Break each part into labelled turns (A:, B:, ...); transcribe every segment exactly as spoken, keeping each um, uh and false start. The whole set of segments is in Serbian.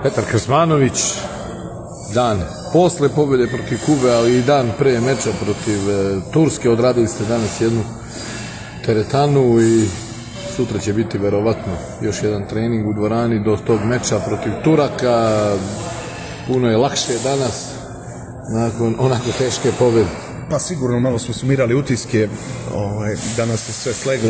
A: Petar Krsmanović, dan posle pobjede protiv Kube, ali i dan pre meča protiv Turske. Odradili ste danas jednu teretanu i sutra će biti verovatno još jedan trening u dvorani do tog meča protiv Turaka. Puno je lakše danas nakon onako teške pobjede.
B: Pa sigurno malo smo sumirali utiske, danas se sve sleglo,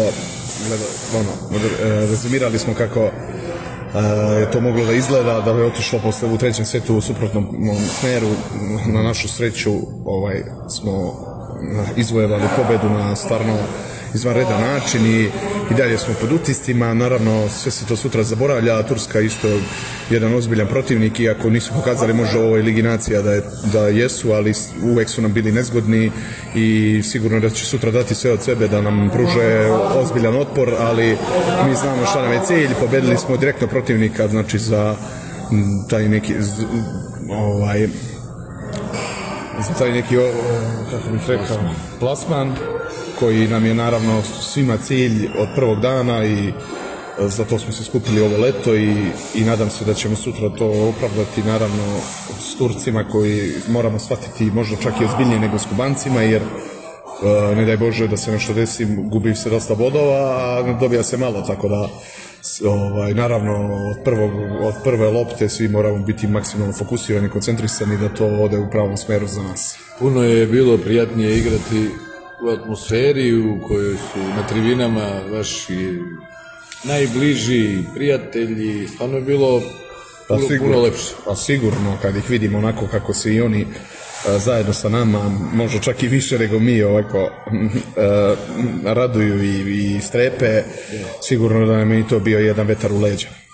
B: rezumirali smo kako je to moglo da izgleda, da je otišlo posle u trećem setu u suprotnom smeru. Na našu sreću smo izvojevali pobedu na stvarno izvanredan način i dalje smo pod utiscima. Naravno, sve se to sutra zaboravlja, Turska isto jedan ozbiljan protivnik, iako nisu pokazali možda u ovoj ligi nacija da jesu, ali uvek su nam bili nezgodni i sigurno da će sutra dati sve od sebe da nam pruže ozbiljan otpor, ali mi znamo šta nam je cilj. Pobedili smo direktno protivnika, znači za taj neki ovaj za taj neki, kako bih rekao, plasman, koji nam je naravno svima cilj od prvog dana i zato smo se skupili ovo leto i nadam se da ćemo sutra to opravdati, naravno s Turcima koji moramo shvatiti možda čak i ozbiljnije nego s Kubancima, jer ne daj Bože da se nešto desi, gubi se dosta bodova, a dobija se malo, tako da naravno od prve lopte svi moramo biti maksimalno fokusirani, koncentrisani da to ode u pravom smeru za nas.
A: Puno je bilo prijatnije igrati u atmosferi u kojoj su na tribinama vaši najbliži prijatelji, stvarno je bilo puno lepše.
B: Pa sigurno, kad ih vidimo onako kako se i oni zajedno sa nama, možda čak i više nego mi, ovako raduju i strepe, sigurno da nam je i to bio jedan vetar u leđa.